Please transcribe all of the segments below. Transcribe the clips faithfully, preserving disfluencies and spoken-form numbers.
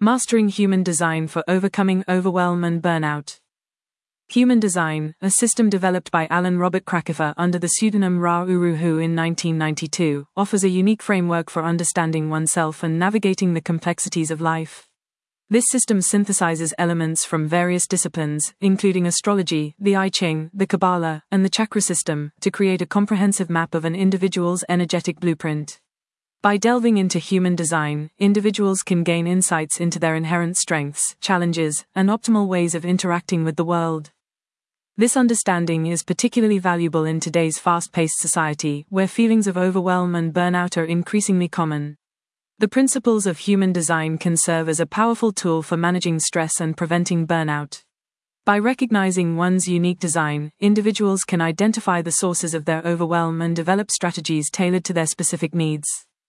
Mastering Human Design for Overcoming Overwhelm and Burnout. Human Design, a system developed by Alan Robert Krakofer under the pseudonym Ra Uru Hu in nineteen ninety-two, offers a unique framework for understanding oneself and navigating the complexities of life. This system synthesizes elements from various disciplines, including astrology, the I Ching, the Kabbalah, and the chakra system, to create a comprehensive map of an individual's energetic blueprint. By delving into human design, individuals can gain insights into their inherent strengths, challenges, and optimal ways of interacting with the world. This understanding is particularly valuable in today's fast-paced society, where feelings of overwhelm and burnout are increasingly common. The principles of human design can serve as a powerful tool for managing stress and preventing burnout. By recognizing one's unique design, individuals can identify the sources of their overwhelm and develop strategies tailored to their specific needs.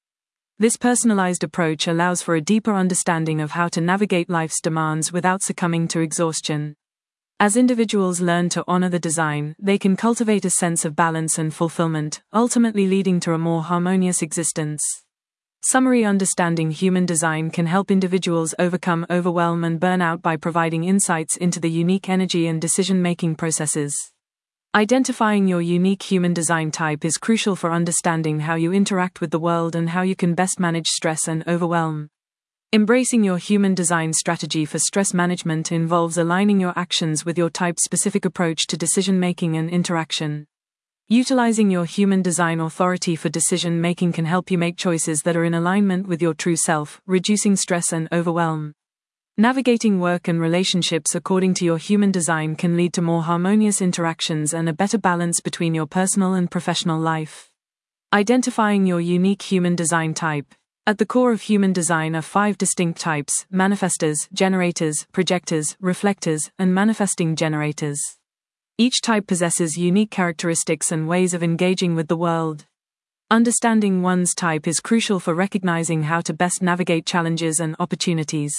This personalized approach allows for a deeper understanding of how to navigate life's demands without succumbing to exhaustion. As individuals learn to honor the design, they can cultivate a sense of balance and fulfillment, ultimately leading to a more harmonious existence. Summary: understanding human design can help individuals overcome overwhelm and burnout by providing insights into the unique energy and decision-making processes. Identifying your unique human design type is crucial for understanding how you interact with the world and how you can best manage stress and overwhelm. Embracing your human design strategy for stress management involves aligning your actions with your type-specific approach to decision-making and interaction. Utilizing your human design authority for decision-making can help you make choices that are in alignment with your true self, reducing stress and overwhelm. Navigating work and relationships according to your human design can lead to more harmonious interactions and a better balance between your personal and professional life. Identifying your unique human design type. At the core of human design are five distinct types: manifestors, generators, projectors, reflectors, and manifesting generators. Each type possesses unique characteristics and ways of engaging with the world. Understanding one's type is crucial for recognizing how to best navigate challenges and opportunities.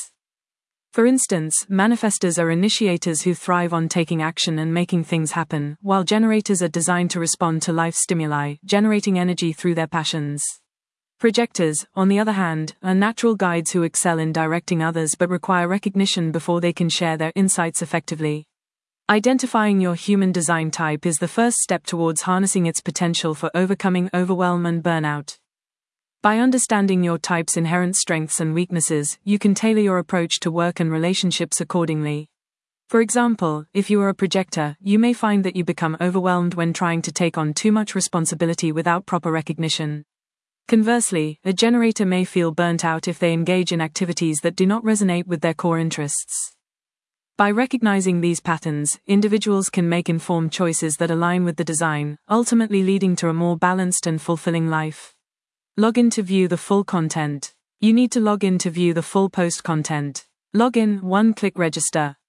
For instance, manifestors are initiators who thrive on taking action and making things happen, while generators are designed to respond to life stimuli, generating energy through their passions. Projectors, on the other hand, are natural guides who excel in directing others but require recognition before they can share their insights effectively. Identifying your human design type is the first step towards harnessing its potential for overcoming overwhelm and burnout. By understanding your type's inherent strengths and weaknesses, you can tailor your approach to work and relationships accordingly. For example, if you are a projector, you may find that you become overwhelmed when trying to take on too much responsibility without proper recognition. Conversely, a generator may feel burnt out if they engage in activities that do not resonate with their core interests. By recognizing these patterns, individuals can make informed choices that align with the design, ultimately leading to a more balanced and fulfilling life. Log in to view the full content. You need to log in to view the full post content. Log in, one-click register.